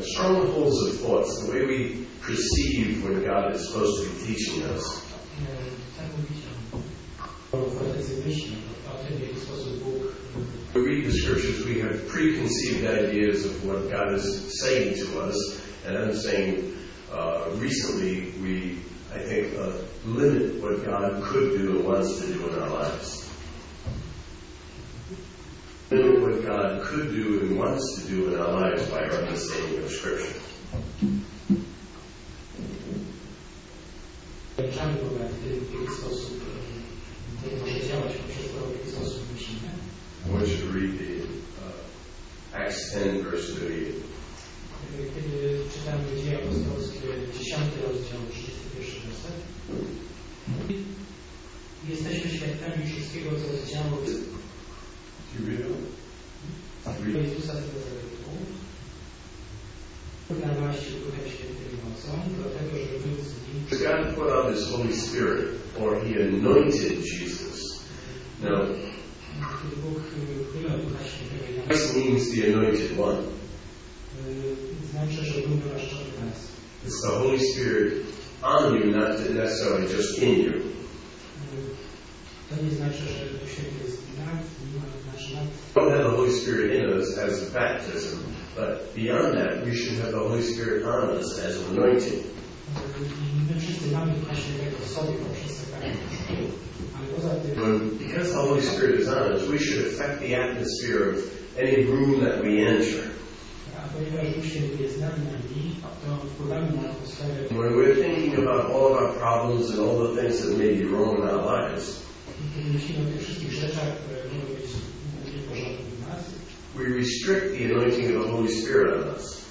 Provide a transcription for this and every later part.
strongholds of thoughts, the way we perceive when God is supposed to be teaching us. We read the scriptures, we have preconceived ideas of what God is saying to us, and I'm saying recently we, I think, limit what God could do and wants to do in our lives. Limit what God could do and wants to do in our lives by our understanding of Scripture. I want you to read the Acts 10, verse 38. Kiedy czytamy Dzieje Apostolskie, 10 rozdział, 31 werset. Jesteśmy świadkami wszystkiego, co zdziało Jezusa z Nazaretu, namaścił Duchem Świętym mocą, dlatego, że był z nim. God put out His Holy Spirit, or He anointed Jesus. Now, Christ means the anointed one. It's the Holy Spirit on you, not necessarily just in you. We don't have the Holy Spirit in us as baptism, but beyond that, we should have the Holy Spirit on us as an anointing. Because the Holy Spirit is on us, we should affect the atmosphere of any room that we enter. When we're thinking about all of our problems and all the things that may be wrong in our lives, we restrict the anointing of the Holy Spirit on us.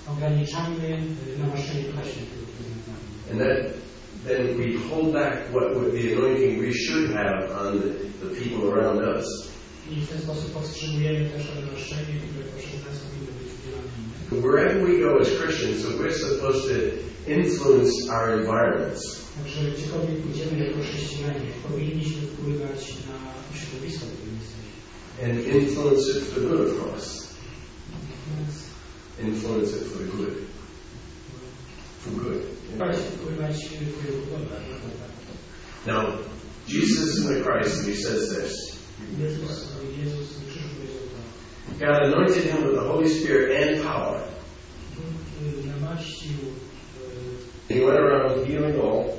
And then we hold back what the anointing we should have on the people around us. Wherever we go as Christians, so we're supposed to influence our environments. And influence it for the good, of course. Influence it for the good. For good. Now, Jesus is in the Christ, and He says this. God anointed Him with the Holy Spirit and power. He went around healing all.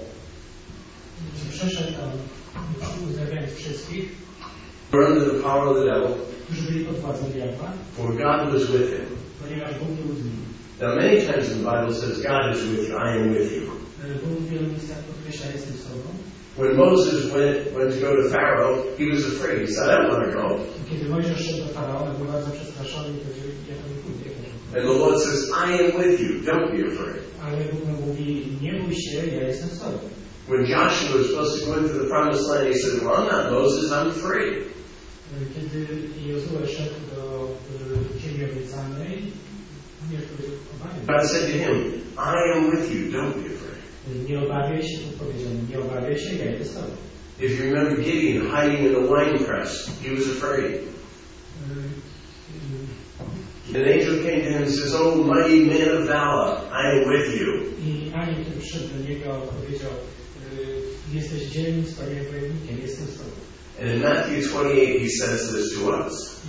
Were under the power of the devil. For God was with him. Now, many times in the Bible it says, God is with you, I am with you. When Moses went to go to Pharaoh, he was afraid. He said, I don't want to go. And the Lord says, I am with you, don't be afraid. When Joshua was supposed to go into the promised land, he said, well, I'm not Moses, I'm free. God said to him, I am with you, don't be afraid. If you remember Gideon hiding in the wine press, he was afraid. An angel came to him and says, oh, mighty man of valor, I am with you. And in Matthew 28, he says this to us.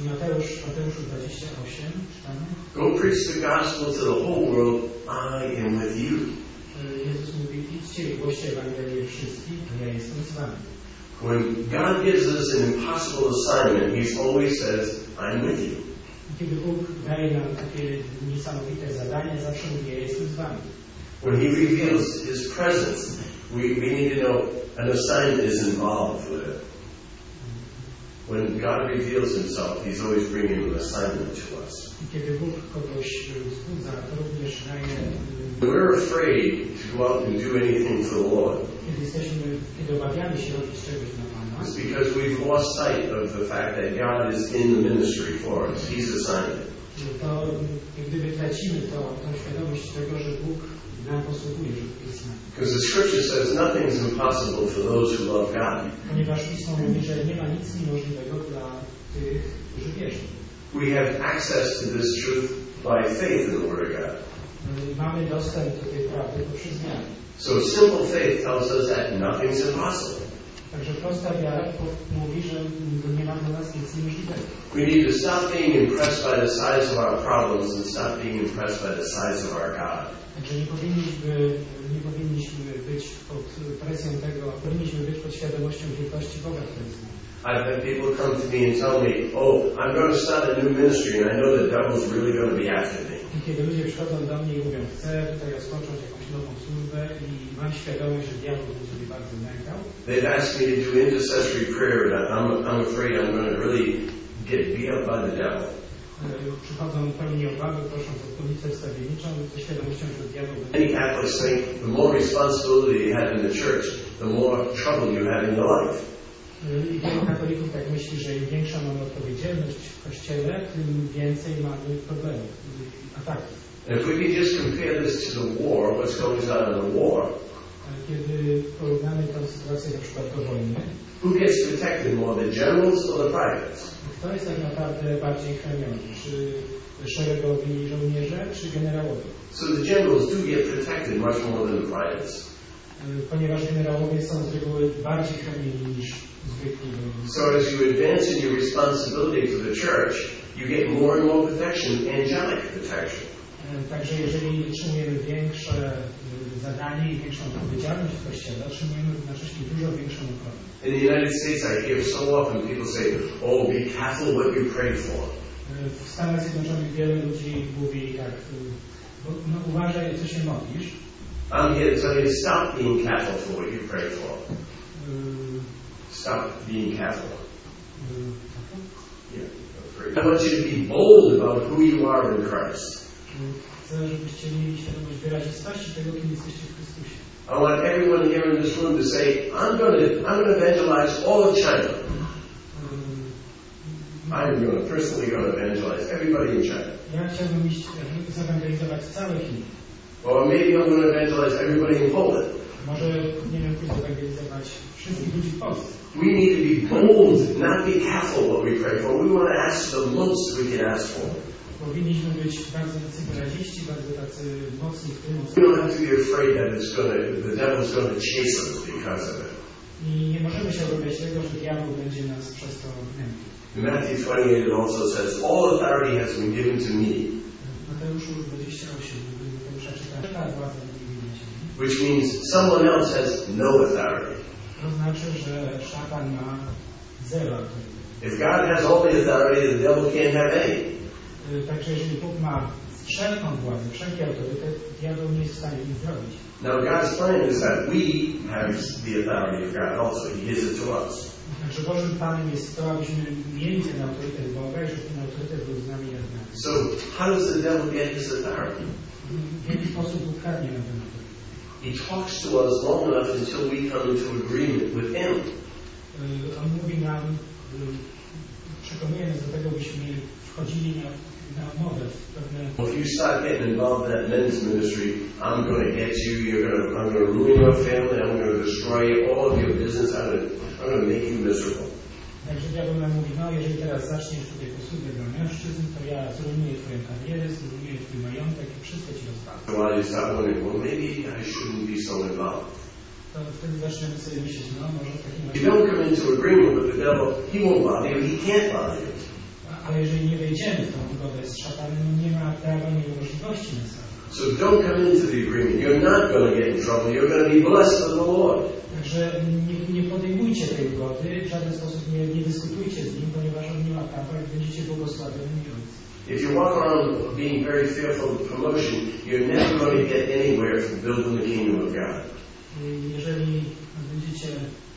Go preach the gospel to the whole world, I am with you. When God gives us an impossible assignment, He always says, I'm with you. When He reveals His presence, we need to know an assignment is involved with it. When God reveals Himself, He's always bringing an assignment to us. We're afraid to go out and do anything for the Lord. It's because we've lost sight of the fact that God is in the ministry for us. He's assigned it. Because the Scripture says nothing is impossible for those who love God. We have access to this truth by faith in the Word of God. Mamy dostęp do tej prawdy poprzez zmiany. So simple faith tells us that nothing's impossible. Także prosta wiara mówi, że nie ma dla nas nic niemożliwego. We need to stop being impressed by the size of our problems and stop being impressed by the size of our God. Także nie powinniśmy być pod presją tego, powinniśmy być pod świadomością wielkości Boga, który jest z nami. I've had people come to me and tell me, oh, I'm going to start a new ministry and I know the devil's really going to be after me. I kiedy ludzie przychodzą do mnie i mówią, chcę tutaj rozpocząć jakąś nową służbę i mam świadomość, że diabeł będzie mnie bardzo nękał. They've asked me to do intercessory prayer and I'm afraid I'm going to really get beat up by the devil. Przychodzą pełni obawy, prosząc o modlitwę wstawienniczą ze świadomością, że diabeł będzie... Many Catholics think the more responsibility you have in the church, the more trouble you have in your life. I wielu katolików tak myśli, że im większą mamy odpowiedzialność w Kościele, tym więcej mamy problemów, ataków. And if we could just compare this to the war, what's going on in the war, Kiedy porównamy tę sytuację na przykład do wojny, who gets protected more, the generals or the privates? kto jest tak naprawdę bardziej chroniony? Czy szeregowi żołnierze, czy generałowie? So the generals do get protected much more than the privates. Ponieważ generałowie są z reguły bardziej chronieni niż zwykli żołnierze. So as you advance in your responsibility to the church, you get more and more protection, angelic protection. Także jeżeli otrzymujemy większe zadanie i większą odpowiedzialność w Kościele, otrzymujemy jednocześnie dużo większą ochronę. In the United States, I hear so often people say, oh, be careful what you pray for. W Stanach Zjednoczonych wiele ludzi mówi tak, no uważaj, co się modlisz. I'm here to tell you, stop being careful for what you pray for. Stop being careful. Yeah, I want you to be bold about who you are in Christ. Chcę, żebyście mieli świadomość wyrazistości tego, kim jesteście w Chrystusie. I want everyone here in this room to say, I'm going to evangelize all of China. I'm personally going to evangelize everybody in China. Ja chciałbym zewangelizować całe Chiny. Or maybe I'm going to evangelize everybody in Poland. Może nie wiem, jak zewangelizować wszystkich ludzi w Polsce. We need to be bold, not be careful what we pray for. We want to ask the most we can ask for. Powinniśmy być bardzo tacy wyraziści, bardzo tacy mocni w tym. We don't have to be afraid that the devil's going to chase us because of it. I nie możemy się obawiać tego, że diabeł będzie nas przez to nękał. In Matthew 28 it also says, all authority has been given to me. Mateuszu 28, Mateusza czyta, ta władza mówi na ziemi. Which means someone else has no authority. To znaczy, że szatan ma zero autorytetu. If God has all the authority, the devil can't have any. Także jeżeli Bóg ma wszelką władzę, wszelki autorytet, diabeł nie jest w stanie nic zrobić. Now God's plan is that we have the authority of God also. He gives it to us. Także Bożym planem jest to, abyśmy mieli ten autorytet Boga i żeby ten autorytet był z nami jak nami. So how does the devil get his authority? W jaki sposób Bóg kradnie nam ten autorytet? He talks to us long enough until we come into agreement with him. On mówi nam, przekonuje nas do tego, byśmy wchodzili na umowę w pewne... If you start getting involved in that men's ministry, I'm going to get you. I'm going to ruin your family. I'm going to destroy all of your business. I'm going to make you miserable. Także diabeł nam mówi, no jeżeli teraz zaczniesz tutaj posługę dla mężczyzn, to ja zrujnuję twoją karierę, zrujnuję twój majątek i wszystko ci rozwalę. So while you start wondering, well, maybe I shouldn't be so involved. To wtedy zaczniemy sobie myśleć, no może w takim If you don't come into agreement with the devil, he won't bother you. He can't bother you. Ale jeżeli nie wejdziemy w tą ugodę z szatanem, no nie ma prawa, nie ma możliwości na sam. So don't come into the agreement. You're not going to get in trouble. You're going to be blessed of the Lord. Także nie podejmujcie tej ugody, w żaden sposób nie dyskutujcie z nim, ponieważ on nie ma prawa i będziecie błogosławieni ojcem. If you walk around being very fearful of promotion, you're never going to get anywhere from building the kingdom of God. Jeżeli będziecie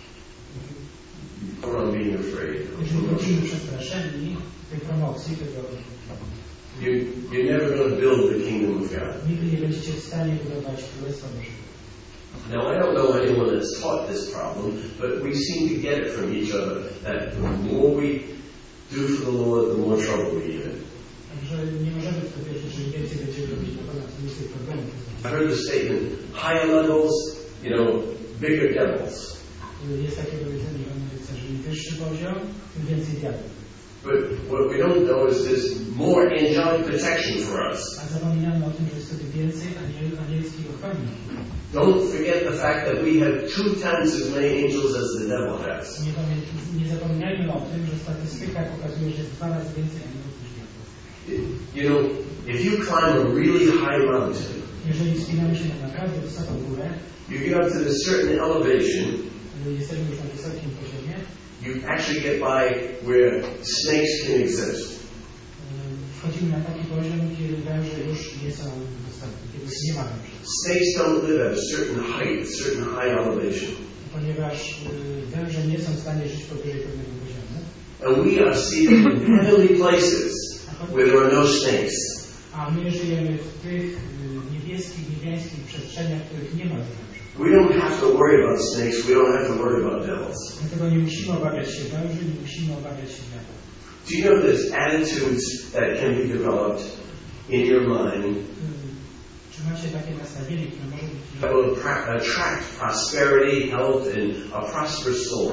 przestraszeni tej promocji, tego you're never going to build the kingdom of God. Nigdy nie będziecie w stanie budować Królestwa Bożego. Now, I don't know anyone that's taught this problem, but we seem to get it from each other, that the more we do for the Lord, the more trouble we get in. Także nie możemy w to wierzyć, że więcej będziemy robić dla Pana, tym więcej problemów. I heard the statement, higher levels, bigger devils. Jest takie powiedzenie w Ameryce, że im wyższy poziom, tym więcej diabłów. But what we don't know is there's more angelic protection for us. A zapominamy o tym, że jest wtedy więcej anielskiej ochrony. Don't forget the fact that we have 2 times as many angels as the devil has. Nie zapominajmy o tym, że statystyka pokazuje, że jest 2 razy więcej aniołów niż diabłów. You know, if you climb a really high mountain, jeżeli wspinamy się na naprawdę wysoką górę, you get up to this certain elevation, jesteśmy już na wysokim poziomie, you actually get by where snakes can exist. Wchodzimy na taki poziom, kiedy węże już nie są dostępne, kiedy nie ma węży. Snakes don't live at a certain height, a certain high elevation. Ponieważ węże nie są w stanie żyć powyżej pewnego poziomu. And we are seated in heavenly places where there are no snakes. A my żyjemy w tych niebieskich, niebiańskich przestrzeniach, w których nie ma węży. We don't have to worry about snakes, we don't have to worry about devils. Dlatego nie musimy obawiać się węży, nie musimy obawiać się diabła. Do you know there's attitudes that can be developed in your mind Czy macie takie nastawienie, które może być that will attract prosperity, health, and a prosperous soul?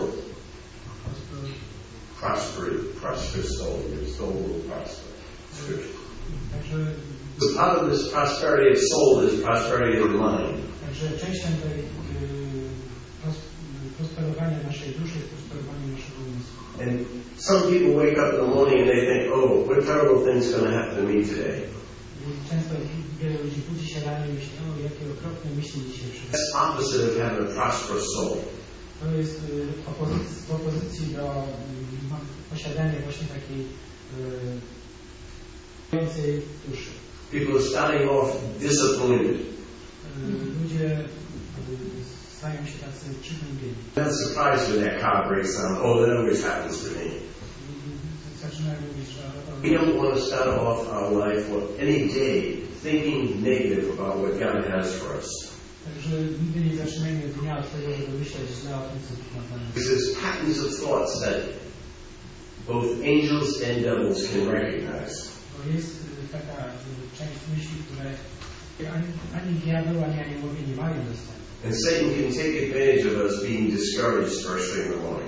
Prosperous soul. Your soul will prosper. Także, The part of this prosperity of soul is prosperity of the mind. także częścią tej prosperowania naszej duszy jest prosperowanie naszego umysłu. And some people wake up in the morning and they think, oh, what terrible thing's going to happen to me today? Często wiele ludzi budzi się rano i myśli, o, jakie okropne myśli dzisiaj przyjdą. That's opposite of having a prosperous soul. To jest w opozycji do posiadania właśnie takiej duszy. People are starting off disappointed. Ludzie stają się tacy przygnębieni. Not surprised when that car breaks down. Oh, that always happens to me. Zaczynają mówić, że We don't want to start off our life or any day thinking negative about what God has for us. Także nigdy nie zaczynajmy dnia od tego, żeby myśleć źle o tym, co Bóg ma dla nas. There's patterns of thoughts that both angels and devils can recognize. Bo jest taka część myśli, które ani diabeł, ani aniołowie nie mają dostępu. And Satan can take advantage of us being discouraged first thing in the morning.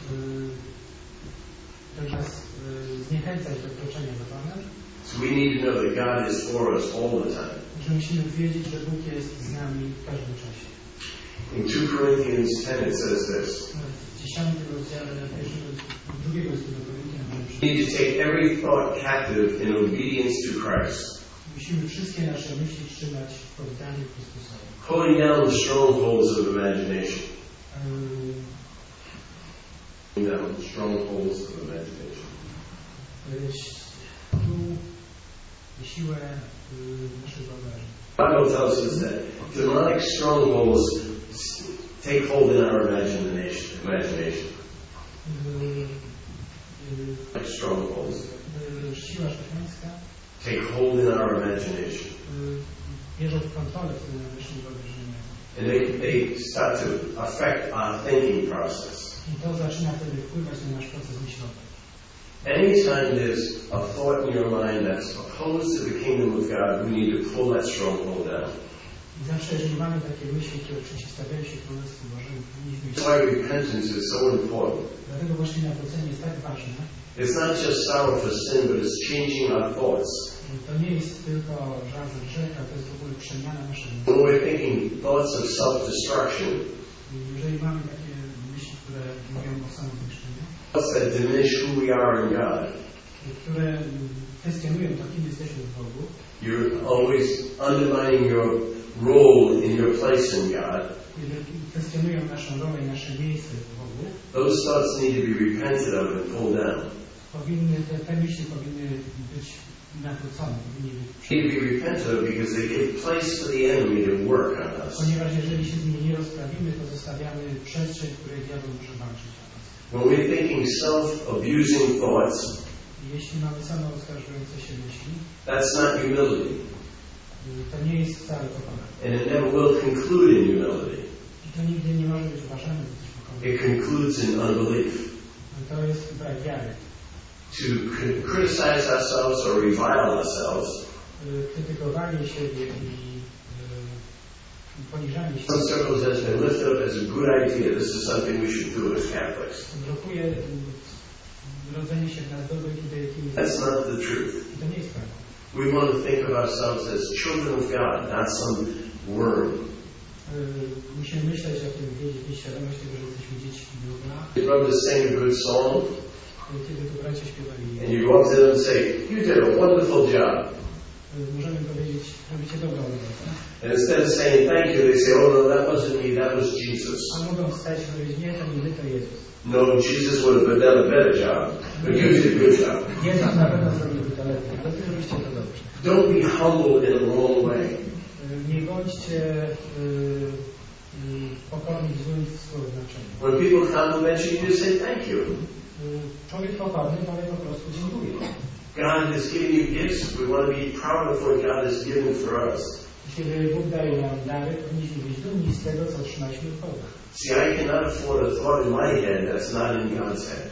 To nas zniechęcać do kroczenia do Pana. So we need to know that God is for us all the time. Że musimy wiedzieć, że Bóg jest z nami w każdym czasie. In 2 Corinthians 10 it says this. W 10 rozdziale 2 listu do Koryntian We need to take every thought captive in obedience to Christ. Musimy wszystkie nasze myśli trzymać w poddaniu Chrystusowi. Pulling down the strongholds of imagination. Pulling down the strongholds of imagination. Siłę naszych wyobrażeń. The Bible tells us that demonic strongholds take hold in our imagination. Like strongholds Siła szatańska take hold in our imagination. bierze kontrolę wtedy nad naszymi wyobrażeniami. And they start to affect our thinking process. I to zaczyna wtedy wpływać na nasz proces myślowy. Anytime there's a thought in your mind that's opposed to the kingdom of God, we need to pull that stronghold down. I zawsze, jeżeli mamy takie myśli, które przeciwstawiają się Królestwu Bożemu, powinniśmy That's why repentance is so important. Dlatego właśnie nawrócenie jest tak ważne. It's not just sorrow for sin, but it's changing our thoughts. To nie jest tylko żal za grzech, ale to jest w ogóle przemiana naszego When we're thinking thoughts of self-destruction, jeżeli mamy takie myśli, które mówią o samozniszczeniu, thoughts that diminish who we are in God, które kwestionują to, kim jesteśmy w Bogu, you're always undermining your role in your place in God. kwestionują naszą rolę i nasze miejsce w Bogu, Those thoughts need to be repented of and pulled down. te myśli powinny być nawrócone, powinny być Need to be repented of because they give place for the enemy to work on us. ponieważ jeżeli się z nimi nie rozprawimy, to zostawiamy przestrzeń, w której diabeł może walczyć o nas. When we're thinking self-abusing thoughts, Jeśli mamy samooskarżujące się myśli, that's not humility. to nie jest wcale pokorne. And it never will conclude in humility. I to nigdy nie może być uważane za coś pokorne. It concludes in unbelief. To jest brak wiary. To criticize ourselves or revile ourselves. Krytykowanie siebie i poniżanie się. Some circles has been lifted up as a good idea. This is something we should do as Catholics. Blokuje rodzenie się w nas dobro, kiedy That's not the truth. to nie jest prawda. We want to think of ourselves as children of God, not some worm. Musimy myśleć o tym, mieć świadomość tego, że jesteśmy dziećmi Boga. Your brothers sing a good song, Kiedy to bracia śpiewali, and you go up to them and say, "You did a wonderful job." możemy powiedzieć, robicie dobrą robotę. And instead of saying thank you, they say, "Oh no, that wasn't me, that was Jesus." A mogą wstać i powiedzieć, nie, to nie my, to Jezus. No, Jesus would have done a better job, but you did a good job. Jezus na pewno zrobiłby to lepiej, ale wy robicie to dobrze. Don't be humble in a wrong way. Nie bądźcie pokorni w złym znaczeniu. When people compliment you, you just say thank you. Człowiek pokorny powie po prostu dziękuję. God has given you gifts. We want to be proud of what God has given for us. Kiedy Bóg daje nam dary, powinniśmy być dumni z tego, co otrzymaliśmy od Boga. See, I cannot afford a thought in my head that's not in God's head.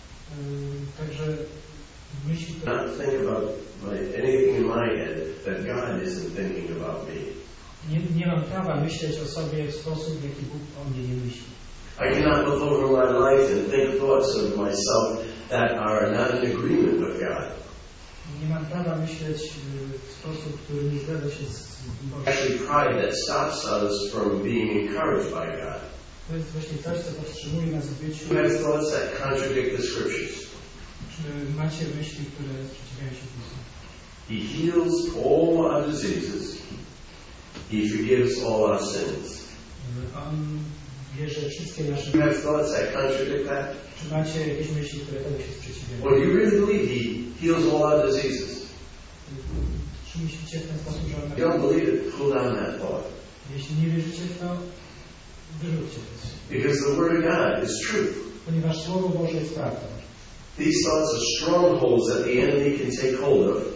Także myśli to... Not think about anything in my head that God isn't thinking about me. Nie mam prawa myśleć o sobie w sposób, w jaki Bóg o mnie nie myśli. I cannot look over my life and think thoughts of myself that are not in agreement with God. Nie mam prawa myśleć w sposób, który nie zgadza się z Bogiem. Actually, pride that stops us from being encouraged by God. To jest właśnie coś, co powstrzymuje nas w byciu. You have thoughts that contradict the scriptures. Czy macie myśli, które sprzeciwiają się Pismu? He heals all our diseases. He forgives all our sins. On bierze wszystkie nasze... You have thoughts that contradict that? Czy macie jakieś myśli, które temu się sprzeciwiają? Well, you really believe He heals all our diseases? Czy myślicie w ten sposób, że on... If you don't believe it, pull down that thought. Jeśli nie wierzycie w to, wyrzućcie to. Because the Word of God is truth. Ponieważ Słowo Boże jest prawdą. These thoughts are strongholds that the enemy can take hold of.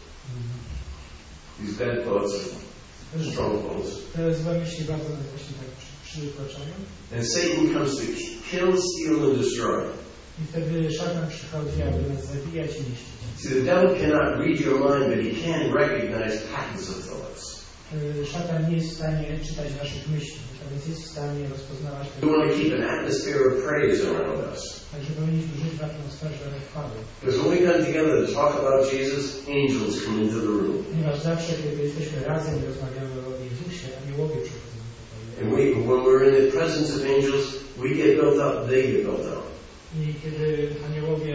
These bad thoughts are strongholds. Te złe myśli bardzo nas właśnie tak przytłaczają. And Satan comes to kill, steal, and destroy. I wtedy szatan przychodzi, aby nas zabijać i niszczyć. See, the devil cannot read your mind, but he can recognize patterns of thoughts. Szatan nie jest w stanie czytać naszych myśli, natomiast jest w stanie rozpoznawać We want to keep an atmosphere of praise around us. Także powinniśmy żyć w atmosferze chwały. Because when we come together to talk about Jesus, angels come into the room. Ponieważ zawsze, kiedy jesteśmy razem i rozmawiamy o Jezusie, aniołowie przychodzą do pokoju. And when we're in the presence of angels, we get built up, they get built up. I kiedy aniołowie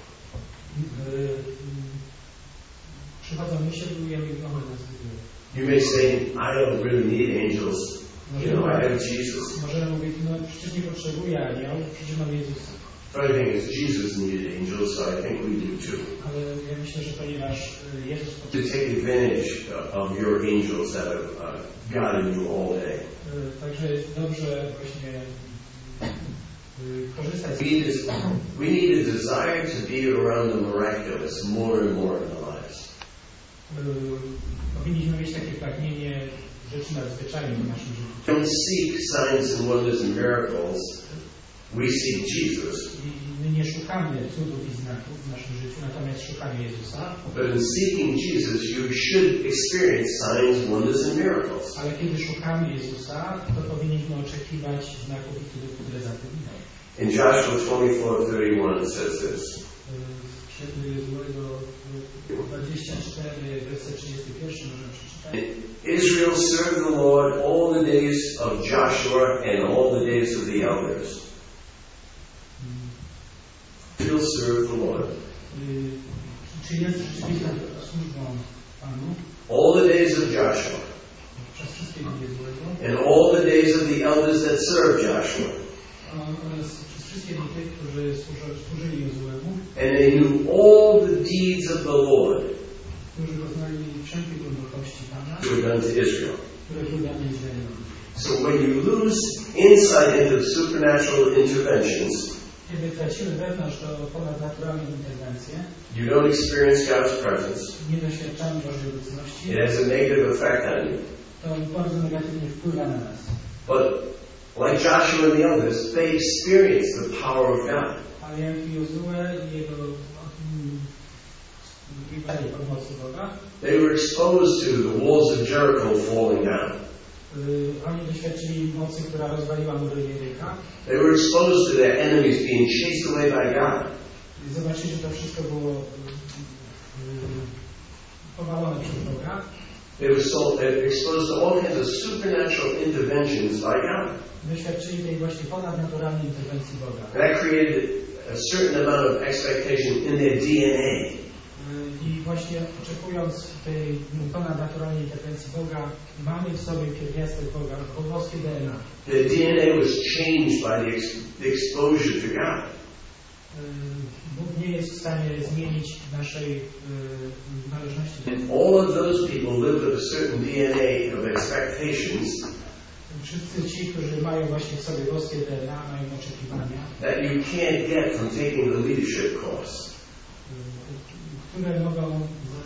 przychodzą, my się budujemy i one nas budują. You may say, I don't really need angels. You know, I have Jesus. Możemy mówić, no przecież nie potrzebuję aniołów, przecież mam Jezusa. But I think it's Jesus needed angels, so I think we do too. Ale ja myślę, że ponieważ Jezus To potrzebuje, take advantage of your angels that have guided you all day. także jest dobrze właśnie korzystać z We need a desire to be around the miraculous more and more in our lives. Powinniśmy mieć takie pragnienie rzeczy nadzwyczajnych w naszym życiu. We don't seek signs and wonders and miracles. We seek Jesus. I my nie szukamy cudów i znaków w naszym życiu, natomiast szukamy Jezusa. But in seeking Jesus, you should experience signs, wonders, and miracles. Ale kiedy szukamy Jezusa, to powinniśmy oczekiwać znaków i cudów, które za tym idą. In Joshua 24:31 it says this. Księgi Jozłego 24, werset 31 możemy przeczytać. Israel served the Lord all the days of Joshua and all the days of the elders. Israel served the Lord. Czy jest rzeczywiście służbą Panu All the days of Joshua przez wszystkie dni Jozłego and all the days of the elders that served Joshua. oraz przez wszystkie dni tych, którzy służyli Jozłemu, And they knew all the deeds of the Lord którzy poznali wszelkie głębokości Pana, which were done to Israel. które były dane Izraelowi. So when you lose insight into supernatural interventions, Kiedy tracimy wewnątrz to ponadnaturalne interwencje, you don't experience God's presence. nie doświadczamy Bożej obecności, It has a negative effect on you. to bardzo negatywnie wpływa na nas. But like Joshua and the elders, they experienced the power of God. Ale jak Jozue i jego pomocy Boga, They were exposed to the walls of Jericho falling down. Oni doświadczyli mocy, która rozwaliła mury Jerycha. They were exposed to their enemies being chased away by God. zobaczycie, że to wszystko było powalone przez Boga. They were exposed to all kinds of supernatural interventions by God. Doświadczyli tej właśnie ponadnaturalnej interwencji Boga. And that created a certain amount of expectation in their DNA. I właśnie oczekując tej ponadnaturalnej interwencji Boga, mamy w sobie pierwiastek Boga, boskie DNA. The DNA was changed by the exposure to God. Bóg nie jest w stanie zmienić naszej należności do Boga. All of those people live with a certain DNA of expectations. Wszyscy ci, którzy mają właśnie w sobie boskie DNA, mają oczekiwania, That you can't get from taking the leadership course. które mogą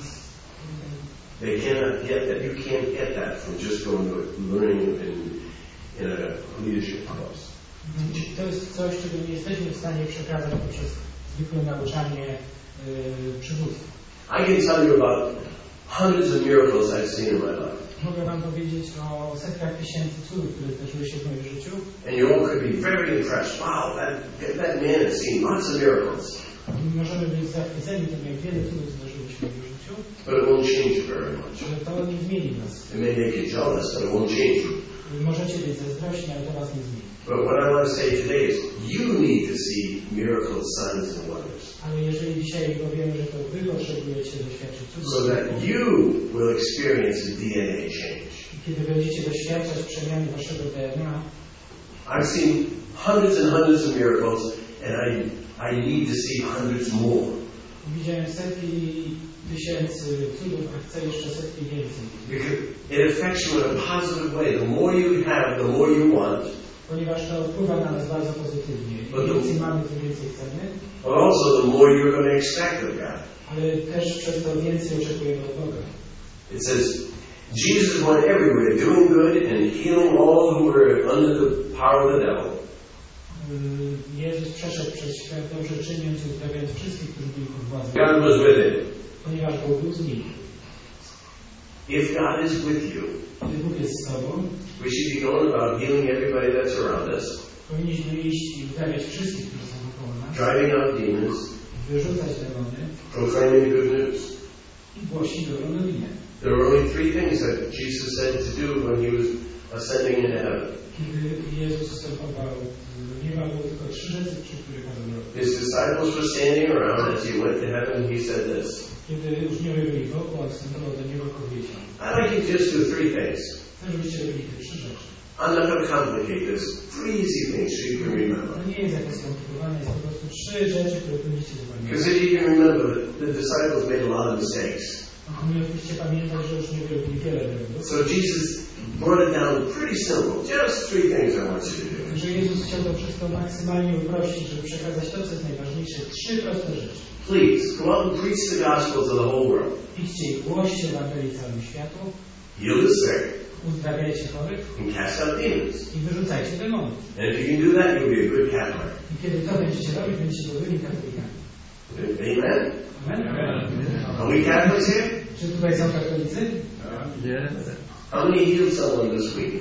They cannot get that. You can't get that from just going to learning in a leadership course. To jest coś, czego nie jesteśmy w stanie przekazać poprzez zwykłe nauczanie przywództwa. I can tell you about hundreds of miracles I've seen in my life. Mogę wam powiedzieć o setkach tysięcy cudów, które zdarzyły się w moim życiu. And you all could be very impressed. Wow, that man has seen lots of miracles. Możemy być zachwyceni tym, jak wiele cudów zdarzyło się w moim życiu. But it won't change you very much. Ale to nie zmieni nas. It may make you jealous, but it won't change you. Możecie być zazdrośni, ale to was nie zmieni. But what I want to say today is you need to see miracles, signs, and wonders. Ale jeżeli dzisiaj powiemy, że to wy potrzebujecie doświadczyć cudów, So that you will experience a DNA change. kiedy będziecie doświadczać przemiany waszego DNA, I've seen hundreds and hundreds of miracles, and I need to see hundreds more. widziałem setki tysięcy cudów, a chcę jeszcze setki więcej. Because it affects you in a positive way. The more you have, the more you want. Ponieważ to wpływa na nas bardzo pozytywnie. Im więcej mamy, tym więcej chcemy. But also the more you're going to expect of God. Ale też przez to więcej oczekujemy od Boga. It says, Jesus went everywhere doing good and healing all who were under the power of the devil. Jezus przeszedł przez świat dobrze czyniąc i uzdrawiając wszystkich, którzy byli pod władzą. God was with him. Ponieważ Bóg był z nim. If God is with you, Gdy Bóg jest z tobą, we should be going about healing everybody that's around us, powinniśmy iść i uzdrawiać wszystkich, którzy są wokół nas, driving out demons, wyrzucać demony proclaiming good news. i głosić dobrą nowinę. There were only three things that Jesus said to do when he was ascending into heaven. Kiedy Jezus wstępował do nieba, było tylko 3 rzeczy, przy których kazał robić. His disciples were standing around as he went to heaven. He said this. Kiedy uczniowie byli wokół, a wstępował do nieba, powiedział: I'd like you to just do three things. chcę, żebyście robili te 3 rzeczy. I'm not going to complicate this. Three easy things so you can remember. To nie jest jakieś skomplikowane, jest po prostu 3 rzeczy, które powinniście zapamiętać. Because if you can remember, the disciples made a lot of mistakes. Musicie pamiętać, że uczniowie robili wiele błędów. So Jesus brought it down pretty simple. Just three things I want you to do. Że Jezus chciał to wszystko maksymalnie uprościć, żeby przekazać to, co jest najważniejsze. 3 proste rzeczy. Please, go out and preach the gospel to the whole world. Idźcie i głoście Ewangelię całemu światu, Heal the sick uzdrawiajcie chorych and cast out demons. i wyrzucajcie demony. And if you can do that, you'll be a good Catholic. I kiedy to będziecie robić, będziecie dobrymi katolikami. Amen? Amen? Are we Catholics here? Czy tutaj są katolicy? How many healed someone this week?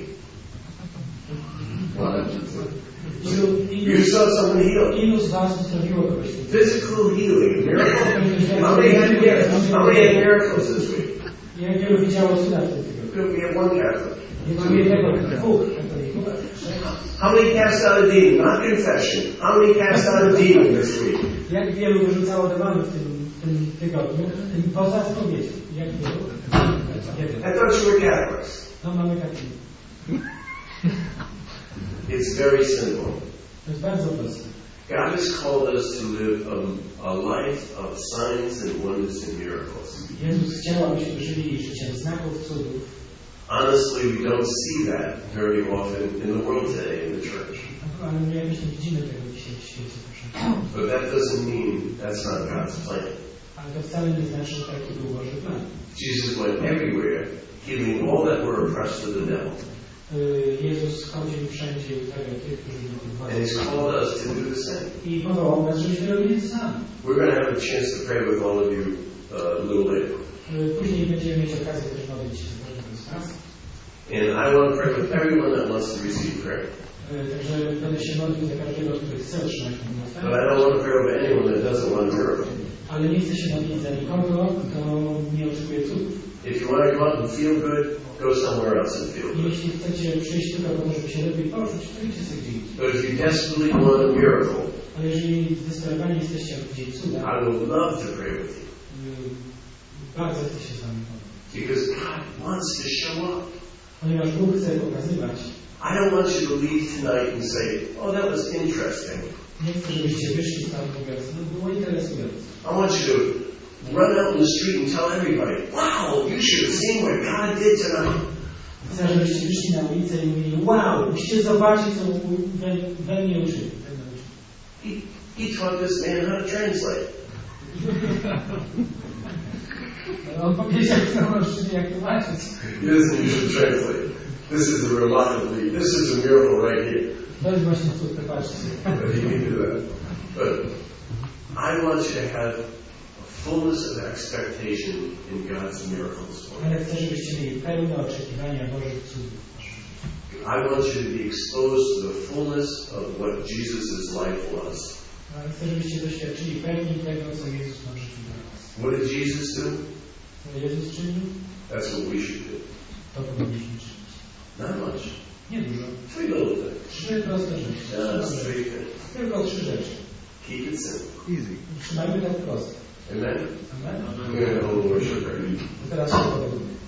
You saw someone healed. Ilu z was uzdrowiło kogoś? Physical healing, miracle. How many had miracles this week? Jak wielu widziało cuda w tym tygodniu? We have one Catholic. Nie mam jednego, 2 katolików. How many cast out a demon? Not confession. How many cast out a demon this week? Jak wielu wyrzucało demonów w tym tygodniu? Poza spowiedzią. Jak wielu? I thought you were Catholics. No mamy katolików. It's very simple. To jest bardzo proste. God has called us to live a life of signs and wonders and miracles. Jezus chciał, abyśmy żyli życiem znaków, cudów. Honestly, we don't see that very often in the world today in the church. Ale my jakoś nie widzimy tego dzisiaj w świecie. But that doesn't mean that's not God's plan. Ale to wcale nie znaczy, że taki był Boży plan. Jesus went everywhere, healing all that were oppressed of the devil. Jezus chodził wszędzie i uzdrawiał tych, którzy byli pod And He's władzą. called us to do the same. I powołał nas, żebyśmy robili to samo. We're going to have a chance to pray with all of you a little later. Później będziemy mieć okazję też modlić się z każdym z nas. And I want to pray with everyone that wants to receive prayer. Także będę się modlił za każdego, który chce otrzymać tę But modlitwę. I don't want to pray with anyone that doesn't want a miracle. Ale nie chcę się modlić za nikogo, kto nie oczekuje cudów. If you want to go out and feel good, go somewhere else and feel I good. jeśli chcecie przyjść tylko po to, żeby się lepiej poczuć, to idźcie sobie gdzie indziej. But if you desperately want a miracle, Ale jeżeli zdesperowani jesteście jak dzień cuda, I would love to pray with you. bardzo chcę się z wami modlić. Because God wants to show up. Ponieważ Bóg chce pokazywać. I don't want you to leave tonight and say, oh, that was interesting. Nie chcę, żebyście wyszli stąd mówiąc, no było interesujące. I want you to run out in the street and tell everybody, wow, you should have seen what God did tonight. Chcę, żebyście wyszli na ulicę i mówili, wow, musicie zobaczyć, co we mnie uczynił. He taught this man how to translate. On powiedział temu mężczyźnie, jak tłumaczyć. He doesn't usually translate. This is a miracle right here. To jest właśnie cud, patrzcie. But he can do that. But I want you to have a fullness of expectation in God's miracles. Ale chcę, żebyście mieli pełne oczekiwania Bożych cudów. I want you to be exposed to the fullness of what Jesus' life was. Ale chcę, żebyście doświadczyli pełni tego, co Jezus ma w życiu dla was. What did Jesus do? Co Jezus czynił, That's what we should do. to powinniśmy czynić. Not much. Nie dużo. 3 little things. 3 proste rzeczy. Just 3 things. Tylko 3 rzeczy. Keep it simple. Easy. Trzymajmy to prosto. Amen? Amen? We're going to hold worship right now. Teraz się podoba.